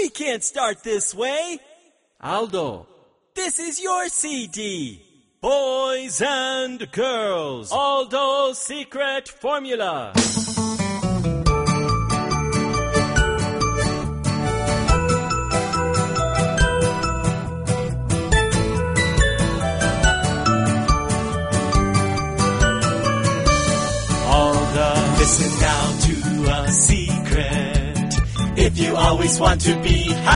We can't start this way. Aldo, This is your CD. Boys and girls. Aldo's secret formula. Listen now to a secret. If you always want to be